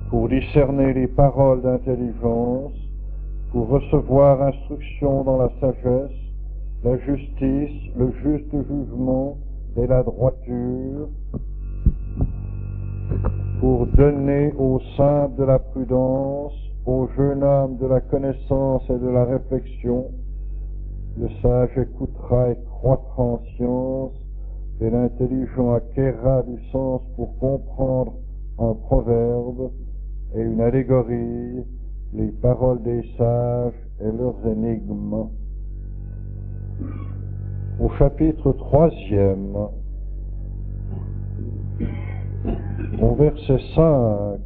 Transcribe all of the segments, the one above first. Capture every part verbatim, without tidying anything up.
pour discerner les paroles d'intelligence, pour recevoir instruction dans la sagesse, la justice, le juste jugement et la droiture, pour donner aux simples de la prudence, aux jeunes hommes de la connaissance et de la réflexion. Le sage écoutera et croîtra en science, et l'intelligent acquérera du sens pour comprendre un proverbe et une allégorie, les paroles des sages et leurs énigmes. Au chapitre troisième, au verset cinq,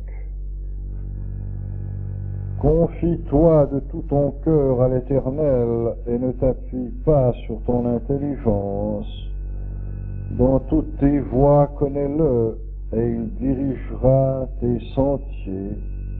confie-toi de tout ton cœur à l'Éternel et ne t'appuie pas sur ton intelligence. Dans toutes tes voies, connais-le, et il dirigera tes sentiers.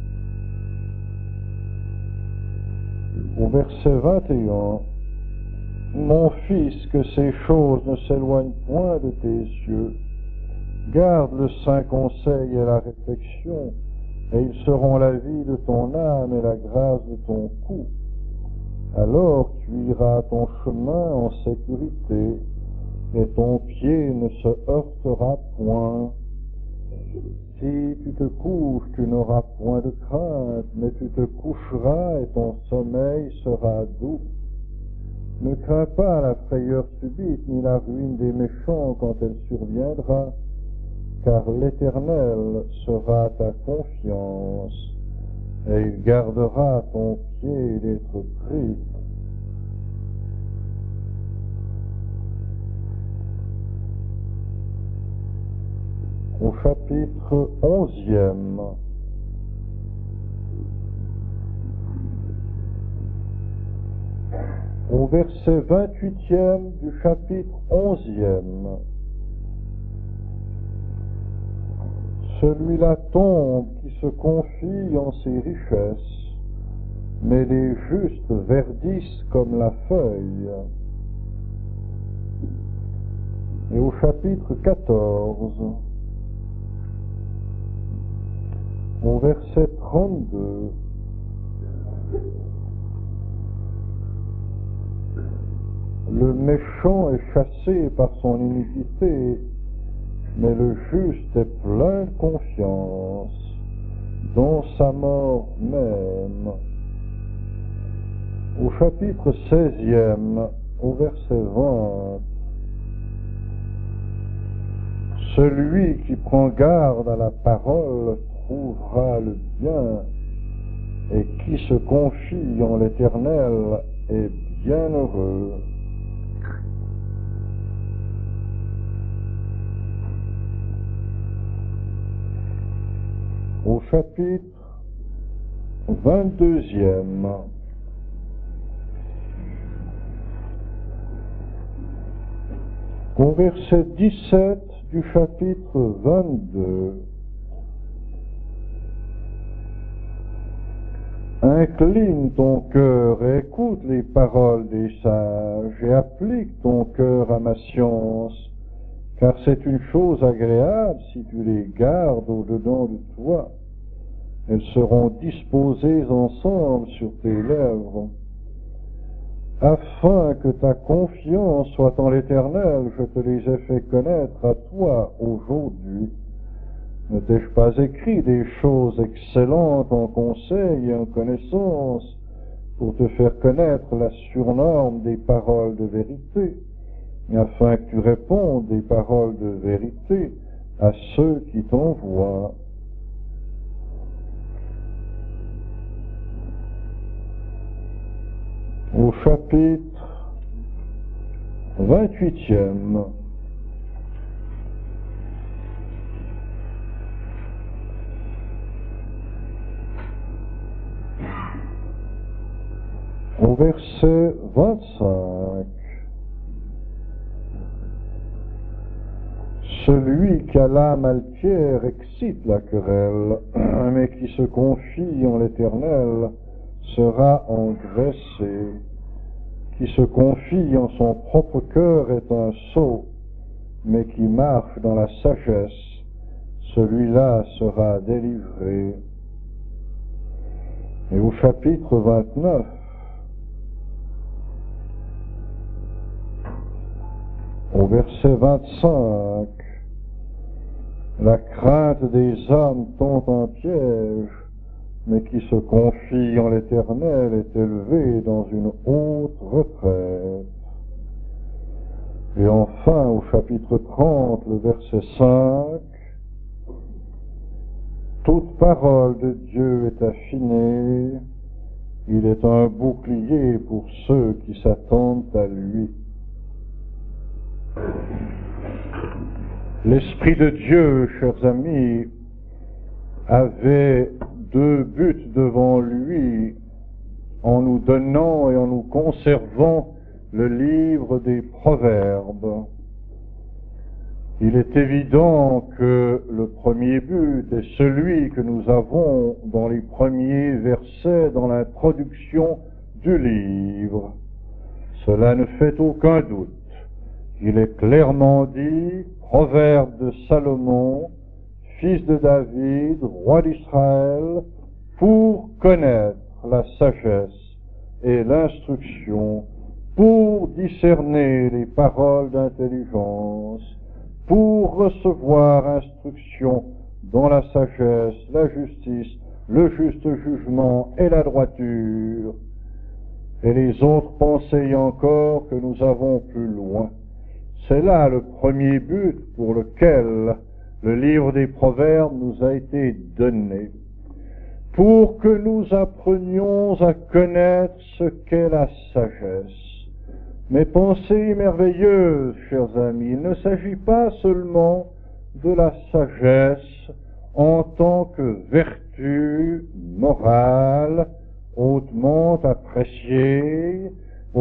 Au verset vingt et un, mon fils, que ces choses ne s'éloignent point de tes yeux. Garde le saint conseil et la réflexion, et ils seront la vie de ton âme et la grâce de ton cou. Alors tu iras ton chemin en sécurité, et ton pied ne se heurtera point. Si tu te couches, tu n'auras point de crainte, mais tu te coucheras et ton sommeil sera doux. Ne crains pas la frayeur subite, ni la ruine des méchants quand elle surviendra, car l'Éternel sera ta confiance, et il gardera ton pied d'être pris. Au chapitre onzième, au verset vingt-huitième du chapitre onzième, celui-là tombe qui se confie en ses richesses, mais les justes verdissent comme la feuille. Et au chapitre quatorze, au verset trente-deux, le méchant est chassé par son iniquité, mais le juste est plein de confiance dans sa mort même. Au chapitre seizième, au verset vingt, celui qui prend garde à la parole trouvera le bien, et qui se confie en l'Éternel est bienheureux. Au chapitre vingt-deuxième, au verset dix-sept du chapitre vingt-deux, incline ton cœur et écoute les paroles des sages et applique ton cœur à ma science, car c'est une chose agréable si tu les gardes au-dedans de toi. Elles seront disposées ensemble sur tes lèvres. Afin que ta confiance soit en l'Éternel, je te les ai fait connaître à toi aujourd'hui. Ne t'ai-je pas écrit des choses excellentes en conseil et en connaissance pour te faire connaître la surnorme des paroles de vérité, afin que tu répondes des paroles de vérité à ceux qui t'envoient. Au chapitre vingt-huitième, au verset vingt-cinq, celui qui a l'âme altière excite la querelle, mais qui se confie en l'Éternel sera engraissé. Qui se confie en son propre cœur est un sot, mais qui marche dans la sagesse, celui-là sera délivré. Et au chapitre vingt-neuf, au verset vingt-cinq, la crainte des hommes tend un piège, mais qui se confie en l'Éternel est élevé dans une haute retraite. Et enfin, au chapitre trente, le verset cinq, toute parole de Dieu est affinée, il est un bouclier pour ceux qui s'attendent à lui. L'Esprit de Dieu, chers amis, avait deux buts devant lui en nous donnant et en nous conservant le livre des Proverbes. Il est évident que le premier but est celui que nous avons dans les premiers versets, dans l'introduction du livre. Cela ne fait aucun doute. Il est clairement dit, Proverbe de Salomon, fils de David, roi d'Israël, pour connaître la sagesse et l'instruction, pour discerner les paroles d'intelligence, pour recevoir instruction dans la sagesse, la justice, le juste jugement et la droiture, et les autres pensées encore que nous avons plus loin. C'est là le premier but pour lequel le livre des Proverbes nous a été donné, pour que nous apprenions à connaître ce qu'est la sagesse. Mais pensez merveilleuse, chers amis, il ne s'agit pas seulement de la sagesse en tant que vertu morale hautement appréciée